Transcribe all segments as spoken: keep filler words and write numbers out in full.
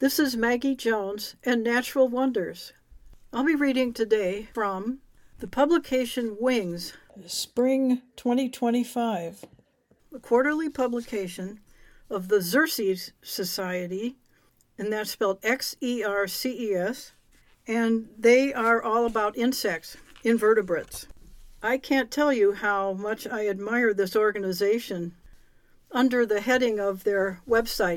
This is Maggie Jones and Natural Wonders. I'll be reading today from the publication Wings, Spring twenty twenty-five, a quarterly publication of the Xerces Society, and that's spelled X E R C E S, and they are all about insects, invertebrates. I can't tell you how much I admire this organization. Under the heading of their website,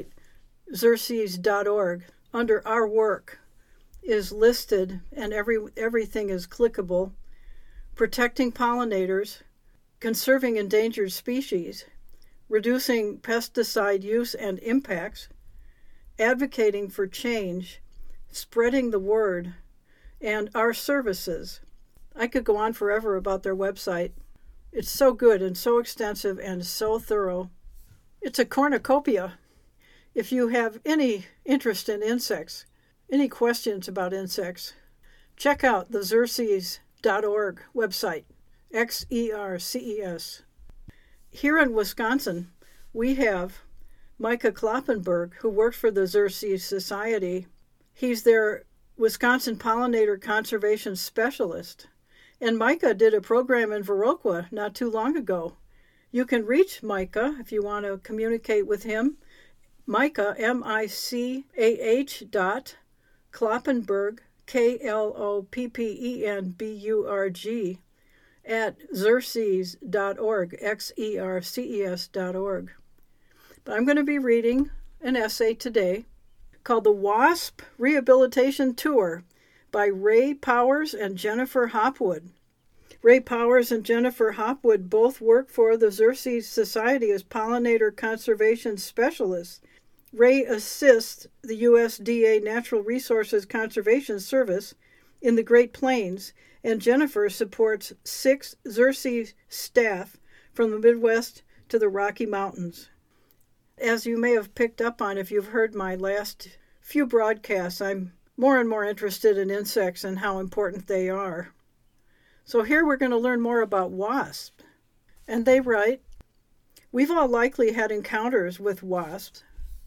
xerces dot org, under Our Work is listed, and every everything is clickable: protecting pollinators, conserving endangered species, reducing pesticide use and impacts, advocating for change, spreading the word, and our services. I could go on forever about their website. It's so good and so extensive and so thorough. It's a cornucopia. If you have any interest in insects, any questions about insects, check out the xerces dot org website, X E R C E S. Here in Wisconsin, we have Micah Kloppenberg, who works for the Xerces Society. He's their Wisconsin Pollinator Conservation Specialist. And Micah did a program in Viroqua not too long ago. You can reach Micah if you want to communicate with him. Micah, M I C A H dot Kloppenberg, K L O P P E N B U R G, at xerces dot org, X E R C E S dot org. But I'm going to be reading an essay today called The Wasp Rehabilitation Tour by Ray Powers and Jennifer Hopwood. Ray Powers and Jennifer Hopwood both work for the Xerces Society as pollinator conservation specialists. Ray assists the U S D A Natural Resources Conservation Service in the Great Plains, and Jennifer supports six Xerces staff from the Midwest to the Rocky Mountains. As you may have picked up on if you've heard my last few broadcasts, I'm more and more interested in insects and how important they are. So here we're going to learn more about wasps. And they write, "We've all likely had encounters with wasps,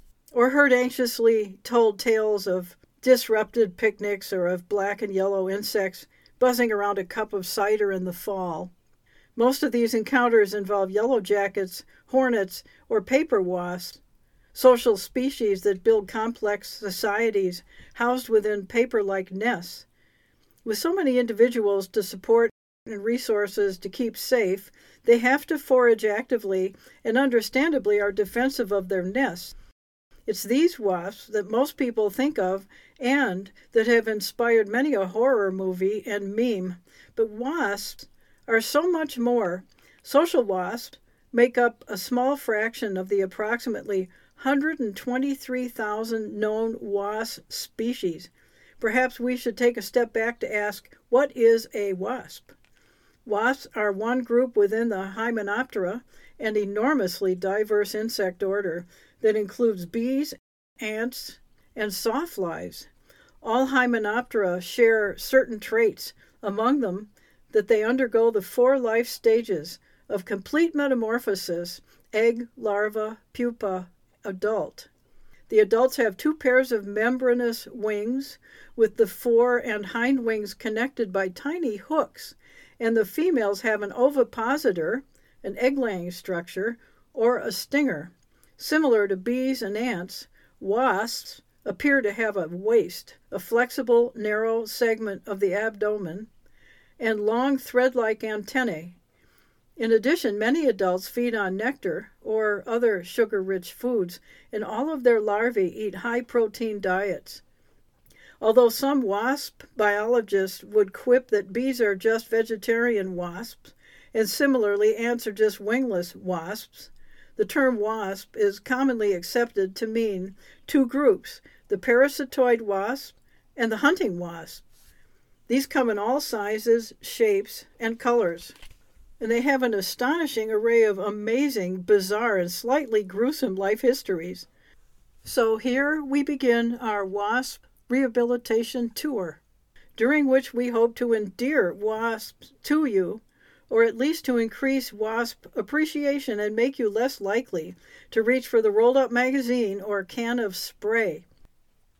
or heard anxiously told tales of disrupted picnics or of black and yellow insects buzzing around a cup of cider in the fall. Most of these encounters involve yellow jackets, hornets, or paper wasps, social species that build complex societies housed within paper-like nests. With so many individuals to support and resources to keep safe, they have to forage actively and understandably are defensive of their nests. It's these wasps that most people think of and that have inspired many a horror movie and meme. But wasps are so much more. Social wasps make up a small fraction of the approximately one hundred twenty-three thousand known wasp species. Perhaps we should take a step back to ask, what is a wasp? Wasps are one group within the Hymenoptera, an enormously diverse insect order that includes bees, ants, and sawflies. All Hymenoptera share certain traits, among them that they undergo the four life stages of complete metamorphosis: egg, larva, pupa, adult. The adults have two pairs of membranous wings with the fore and hind wings connected by tiny hooks, and the females have an ovipositor, an egg-laying structure, or a stinger. Similar to bees and ants, wasps appear to have a waist, a flexible, narrow segment of the abdomen, and long thread-like antennae. In addition, many adults feed on nectar or other sugar-rich foods, and all of their larvae eat high-protein diets. Although some wasp biologists would quip that bees are just vegetarian wasps, and similarly ants are just wingless wasps, the term wasp is commonly accepted to mean two groups, the parasitoid wasp and the hunting wasp. These come in all sizes, shapes, and colors, and they have an astonishing array of amazing, bizarre, and slightly gruesome life histories. So here we begin our wasp rehabilitation tour, during which we hope to endear wasps to you, or at least to increase wasp appreciation and make you less likely to reach for the rolled-up magazine or can of spray.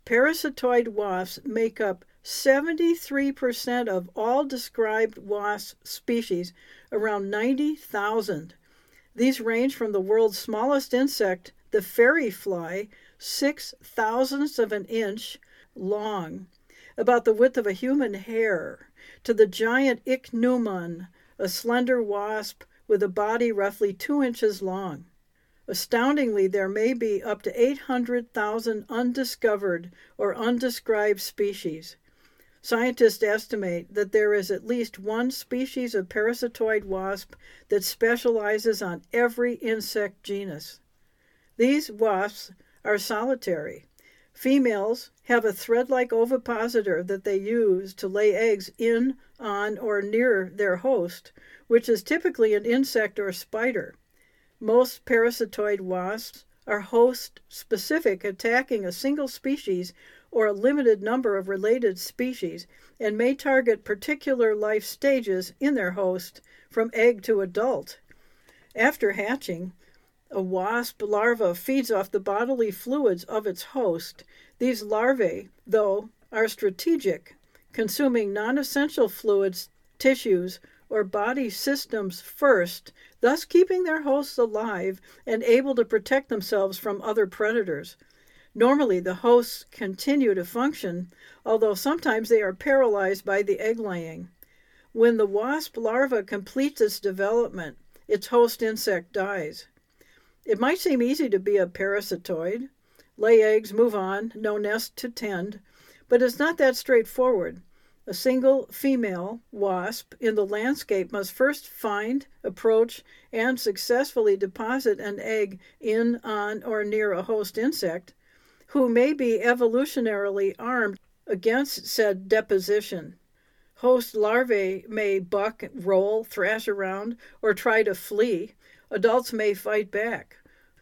Parasitoid wasps make up seventy-three percent of all described wasp species, around ninety thousand. These range from the world's smallest insect, the fairy fly, six thousandths of an inch long, about the width of a human hair, to the giant ichneumon, a slender wasp with a body roughly two inches long. Astoundingly, there may be up to eight hundred thousand undiscovered or undescribed species. Scientists estimate that there is at least one species of parasitoid wasp that specializes on every insect genus. These wasps are solitary. Females have a thread-like ovipositor that they use to lay eggs in, on, or near their host, which is typically an insect or spider. Most parasitoid wasps are host-specific, attacking a single species or a limited number of related species, and may target particular life stages in their host, from egg to adult. After hatching, a wasp larva feeds off the bodily fluids of its host. These larvae, though, are strategic, consuming non-essential fluids, tissues, or body systems first, thus keeping their hosts alive and able to protect themselves from other predators. Normally, the hosts continue to function, although sometimes they are paralyzed by the egg laying. When the wasp larva completes its development, its host insect dies. It might seem easy to be a parasitoid, lay eggs, move on, no nest to tend, but it's not that straightforward. A single female wasp in the landscape must first find, approach, and successfully deposit an egg in, on, or near a host insect, who may be evolutionarily armed against said deposition. Host larvae may buck, roll, thrash around, or try to flee. Adults may fight back.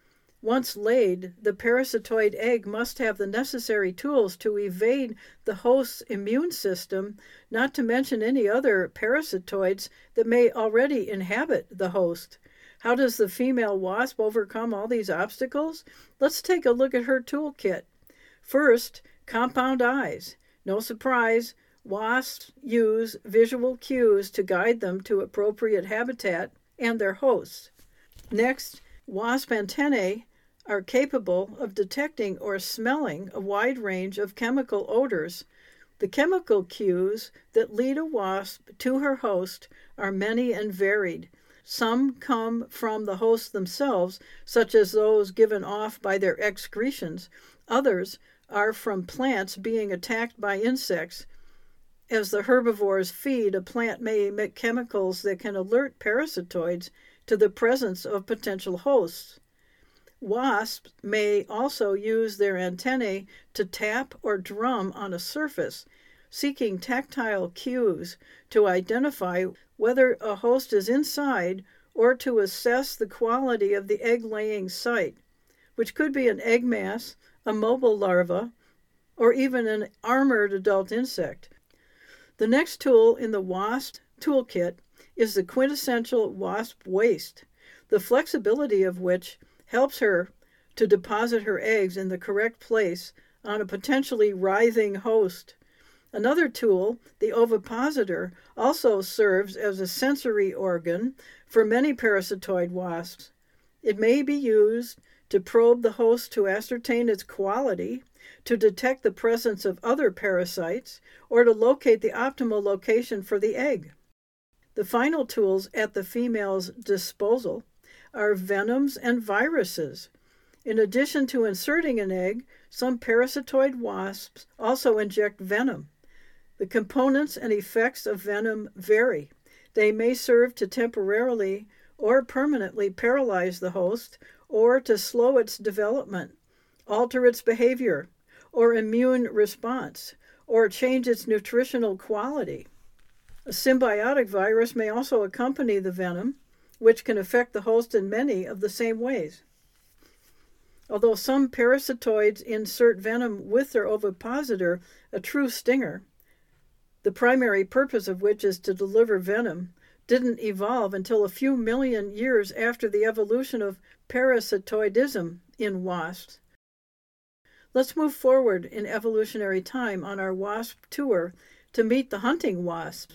Once laid, the parasitoid egg must have the necessary tools to evade the host's immune system, not to mention any other parasitoids that may already inhabit the host. How does the female wasp overcome all these obstacles? Let's take a look at her toolkit. First, compound eyes. No surprise, wasps use visual cues to guide them to appropriate habitat and their hosts. Next, wasp antennae are capable of detecting or smelling a wide range of chemical odors. The chemical cues that lead a wasp to her host are many and varied. Some come from the host themselves, such as those given off by their excretions. Others are from plants being attacked by insects. As the herbivores feed, a plant may emit chemicals that can alert parasitoids to the presence of potential hosts. Wasps may also use their antennae to tap or drum on a surface, seeking tactile cues to identify whether a host is inside or to assess the quality of the egg-laying site, which could be an egg mass, a mobile larva, or even an armored adult insect. The next tool in the wasp toolkit is the quintessential wasp waist, the flexibility of which helps her to deposit her eggs in the correct place on a potentially writhing host. Another tool, the ovipositor, also serves as a sensory organ for many parasitoid wasps. It may be used to probe the host to ascertain its quality, to detect the presence of other parasites, or to locate the optimal location for the egg. The final tools at the female's disposal are venoms and viruses. In addition to inserting an egg, some parasitoid wasps also inject venom. The components and effects of venom vary. They may serve to temporarily or permanently paralyze the host, or to slow its development, alter its behavior or immune response, or change its nutritional quality. A symbiotic virus may also accompany the venom, which can affect the host in many of the same ways. Although some parasitoids insert venom with their ovipositor, a true stinger, the primary purpose of which is to deliver venom, didn't evolve until a few million years after the evolution of parasitoidism in wasps. Let's move forward in evolutionary time on our wasp tour to meet the hunting wasps.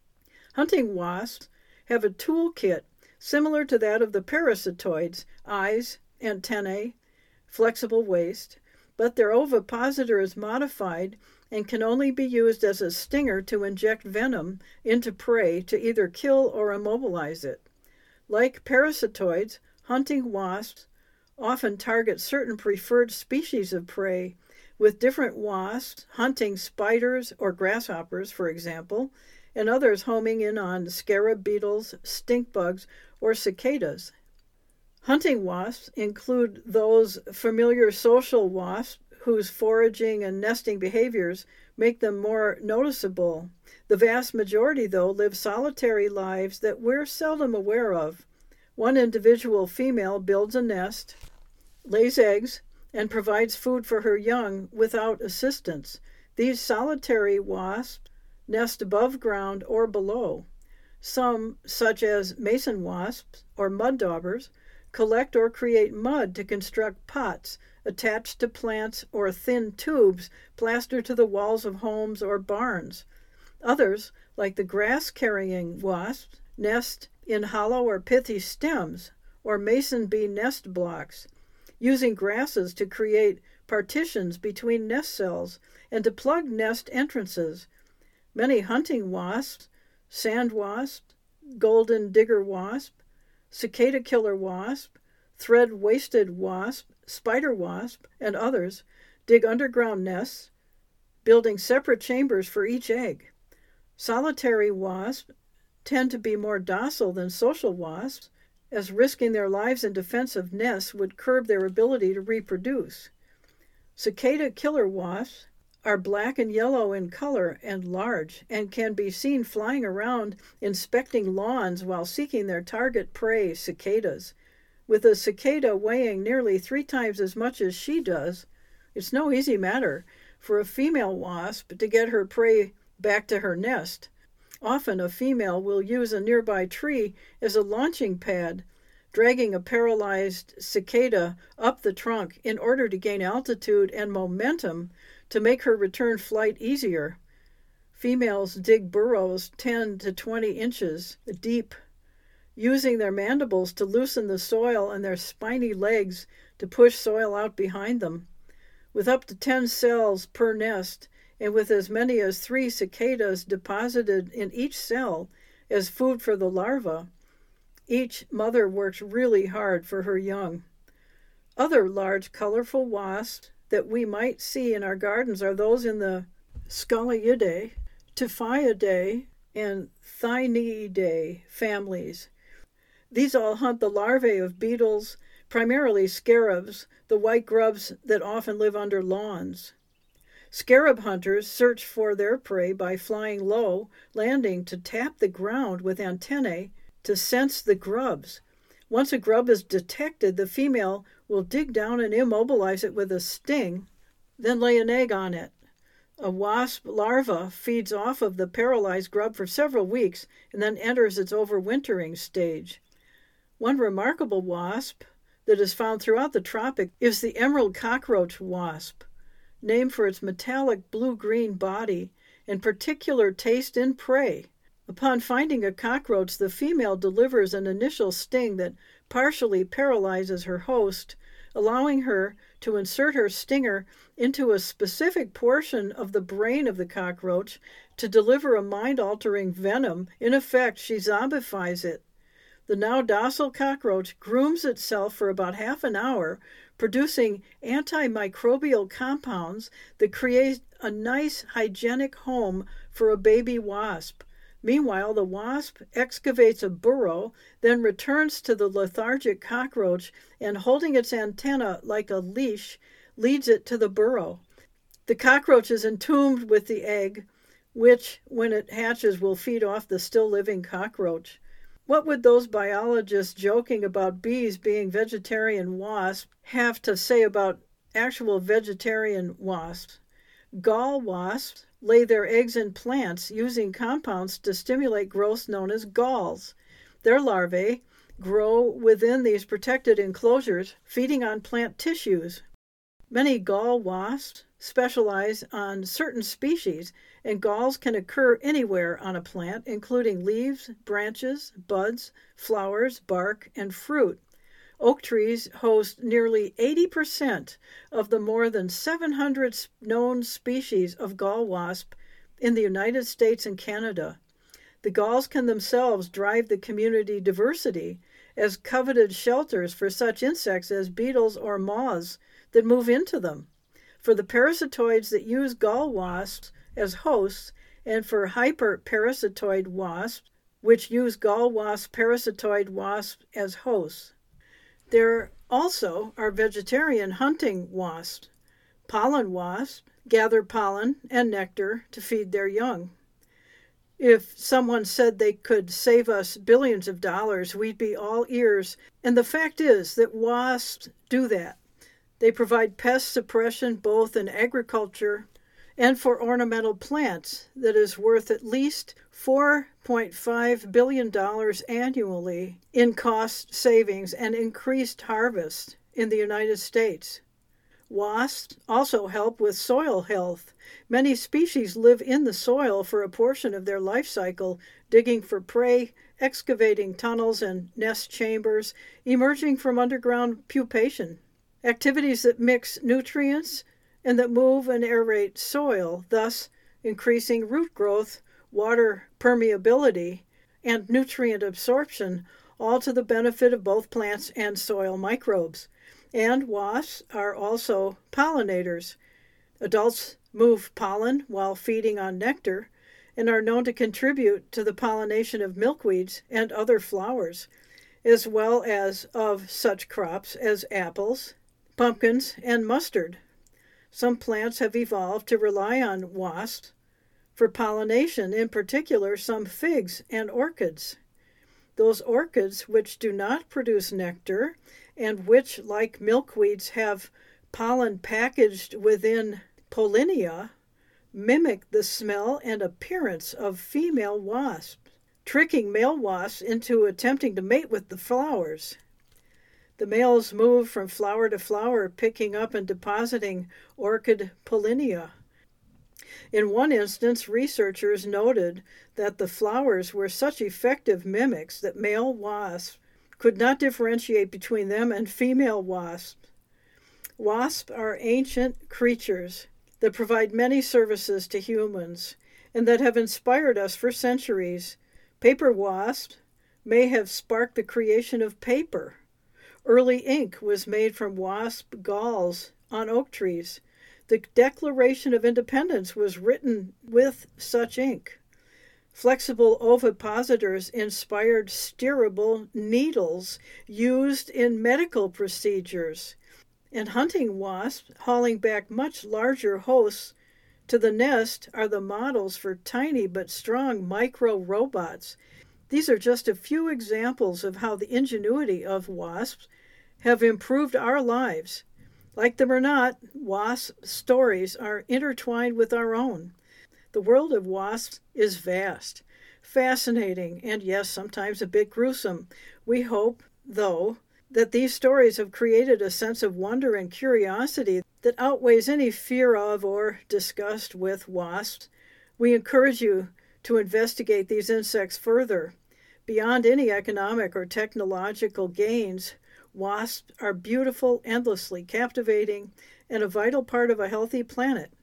Hunting wasps have a toolkit similar to that of the parasitoids: eyes, antennae, flexible waist, but their ovipositor is modified and can only be used as a stinger to inject venom into prey to either kill or immobilize it. Like parasitoids, hunting wasps often target certain preferred species of prey, with different wasps hunting spiders or grasshoppers, for example, and others homing in on scarab beetles, stink bugs, or cicadas. Hunting wasps include those familiar social wasps whose foraging and nesting behaviors make them more noticeable. The vast majority, though, live solitary lives that we're seldom aware of. One individual female builds a nest, lays eggs, and provides food for her young without assistance. These solitary wasps nest above ground or below. Some, such as mason wasps or mud daubers, collect or create mud to construct pots attached to plants or thin tubes plastered to the walls of homes or barns. Others, like the grass-carrying wasps, nest in hollow or pithy stems or mason bee nest blocks, using grasses to create partitions between nest cells and to plug nest entrances. Many hunting wasps, sand wasp, golden digger wasp, cicada killer wasp, thread-waisted wasp, spider wasp, and others dig underground nests, building separate chambers for each egg. Solitary wasps tend to be more docile than social wasps, as risking their lives in defense of nests would curb their ability to reproduce. Cicada killer wasps are black and yellow in color and large, and can be seen flying around inspecting lawns while seeking their target prey, cicadas. With a cicada weighing nearly three times as much as she does, it's no easy matter for a female wasp to get her prey back to her nest. Often a female will use a nearby tree as a launching pad, dragging a paralyzed cicada up the trunk in order to gain altitude and momentum to make her return flight easier. Females dig burrows ten to twenty inches deep, using their mandibles to loosen the soil and their spiny legs to push soil out behind them. With up to ten cells per nest, and with as many as three cicadas deposited in each cell as food for the larva, each mother works really hard for her young. Other large, colorful wasps that we might see in our gardens are those in the Scoliidae, Typhoidae, and Thyniidae families. These all hunt the larvae of beetles, primarily scarabs, the white grubs that often live under lawns. Scarab hunters search for their prey by flying low, landing to tap the ground with antennae to sense the grubs. Once a grub is detected, the female will dig down and immobilize it with a sting, then lay an egg on it. A wasp larva feeds off of the paralyzed grub for several weeks and then enters its overwintering stage. One remarkable wasp that is found throughout the tropics is the emerald cockroach wasp, named for its metallic blue-green body and particular taste in prey. Upon finding a cockroach, the female delivers an initial sting that partially paralyzes her host, allowing her to insert her stinger into a specific portion of the brain of the cockroach to deliver a mind-altering venom. In effect, she zombifies it. The now docile cockroach grooms itself for about half an hour, producing antimicrobial compounds that create a nice hygienic home for a baby wasp. Meanwhile, the wasp excavates a burrow, then returns to the lethargic cockroach and, holding its antenna like a leash, leads it to the burrow. The cockroach is entombed with the egg, which, when it hatches, will feed off the still-living cockroach. What would those biologists joking about bees being vegetarian wasps have to say about actual vegetarian wasps? Gall wasps lay their eggs in plants using compounds to stimulate growth known as galls. Their larvae grow within these protected enclosures, feeding on plant tissues. Many gall wasps specialize on certain species, and galls can occur anywhere on a plant, including leaves, branches, buds, flowers, bark, and fruit. Oak trees host nearly eighty percent of the more than seven hundred known species of gall wasp in the United States and Canada. The galls can themselves drive the community diversity as coveted shelters for such insects as beetles or moths that move into them. For the parasitoids that use gall wasps as hosts, and for hyperparasitoid wasps, which use gall wasp parasitoid wasps as hosts. There also are vegetarian hunting wasps. Pollen wasps gather pollen and nectar to feed their young. If someone said they could save us billions of dollars, we'd be all ears. And the fact is that wasps do that. They provide pest suppression both in agriculture and for ornamental plants that is worth at least four point five billion dollars annually in cost savings and increased harvest in the United States. Wasps also help with soil health. Many species live in the soil for a portion of their life cycle, digging for prey, excavating tunnels and nest chambers, emerging from underground pupation. Activities that mix nutrients and that move and aerate soil, thus increasing root growth, water permeability, and nutrient absorption, all to the benefit of both plants and soil microbes. And wasps are also pollinators. Adults move pollen while feeding on nectar and are known to contribute to the pollination of milkweeds and other flowers, as well as of such crops as apples, pumpkins, and mustard. Some plants have evolved to rely on wasps for pollination, in particular some figs and orchids. Those orchids which do not produce nectar and which, like milkweeds, have pollen packaged within pollinia, mimic the smell and appearance of female wasps, tricking male wasps into attempting to mate with the flowers. The males move from flower to flower, picking up and depositing orchid pollinia. In one instance, researchers noted that the flowers were such effective mimics that male wasps could not differentiate between them and female wasps. Wasps are ancient creatures that provide many services to humans and that have inspired us for centuries. Paper wasps may have sparked the creation of paper. Early ink was made from wasp galls on oak trees. The Declaration of Independence was written with such ink. Flexible ovipositors inspired steerable needles used in medical procedures. And hunting wasps, hauling back much larger hosts to the nest, are the models for tiny but strong micro-robots. These are just a few examples of how the ingenuity of wasps have improved our lives. Like them or not, wasp stories are intertwined with our own. The world of wasps is vast, fascinating, and yes, sometimes a bit gruesome. We hope, though, that these stories have created a sense of wonder and curiosity that outweighs any fear of or disgust with wasps. We encourage you to investigate these insects further. Beyond any economic or technological gains, wasps are beautiful, endlessly captivating, and a vital part of a healthy planet.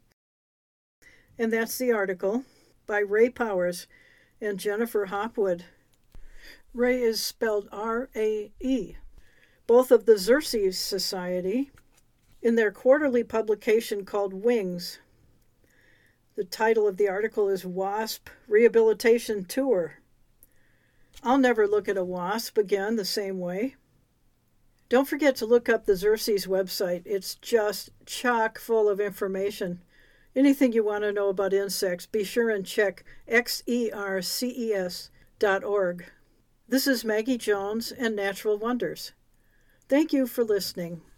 And that's the article by Ray Powers and Jennifer Hopwood. Ray is spelled R A E. Both of the Xerces Society, in their quarterly publication called Wings. The title of the article is Wasp Rehabilitation Tour. I'll never look at a wasp again the same way. Don't forget to look up the Xerces website. It's just chock full of information. Anything you want to know about insects, be sure and check X E R C E S dot org. This is Maggie Jones and Natural Wonders. Thank you for listening.